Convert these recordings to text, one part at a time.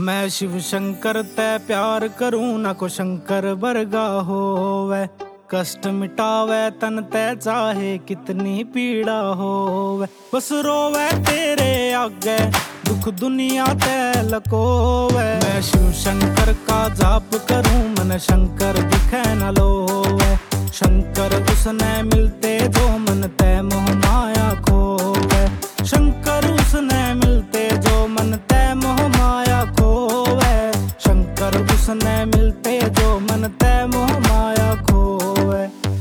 मैं शिव शंकर ते प्यार करूं ना को शंकर वर्गा होवे। कष्ट मिटावे तन ते चाहे कितनी पीड़ा होवे। बस रोवे तेरे आगे दुख दुनिया ते लकोवे। मैं शिव शंकर का जाप करूं मन शंकर दिखे न लोवे। शंकर उसने मिलते जो मन ते मोह माया खोवे। शंकर उसने मिलते जो मन ते मोह माया खोवे। शंकर उसने मिलते जो मन ते मोह माया खोवे।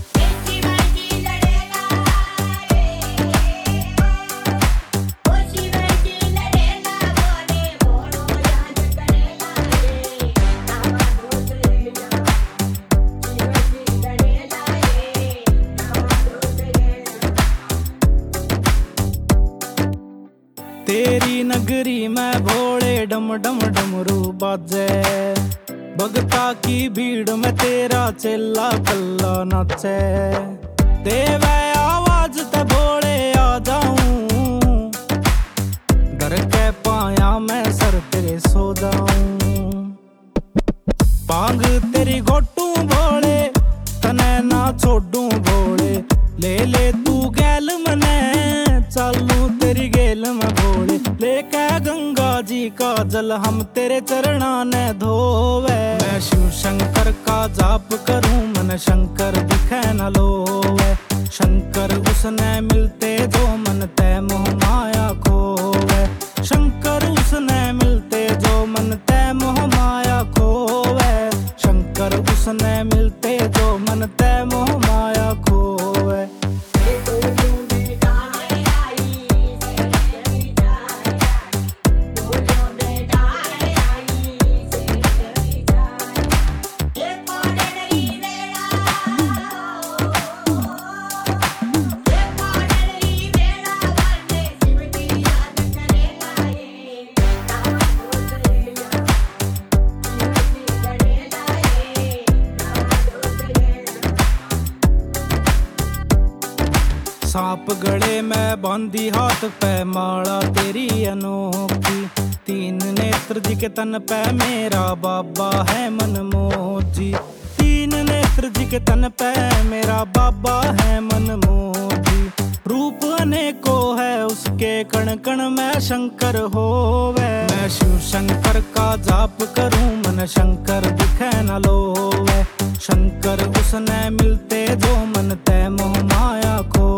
तेरी नगरी में भोले डम डम डमरू बाजे। भगता की भीड़ में तेरा चेला कल्ला नाचे। देवे आवाज ते भोले आ जाऊं। डर के पाया मैं सर तेरे सो जाऊं। पांग तेरी घोटू भोले तने ना छोड़ू भोले। ले ले तू गैल मने चालू तेरी गेल में भोले। लेके गंगा जी का जल हम तेरे चरणा ने धोवे। मैं शिव शंकर का जाप करूं मन शंकर दिखे न लोवे। शंकर उसने मिलते जो मन ते मोह माया खोवे। शंकर उसने मिलते जो मन ते मोह माया खोवे। शंकर उसने मिलते जो मन ते मोह माया खोवे। सांप गले में बांधी हाथ पे माला तेरी अनोखी। तीन नेत्र जी के तन पे मेरा बाबा है मनमोजी। तीन नेत्र जी के तन पे मेरा बाबा है मनमोजी। रूप अनेको है उसके कण कण में शंकर होवे। मैं शिव शंकर का जाप करूं मन शंकर दिखे न लोवे। शंकर उसने मिलते जो मन ते मोह माया खो।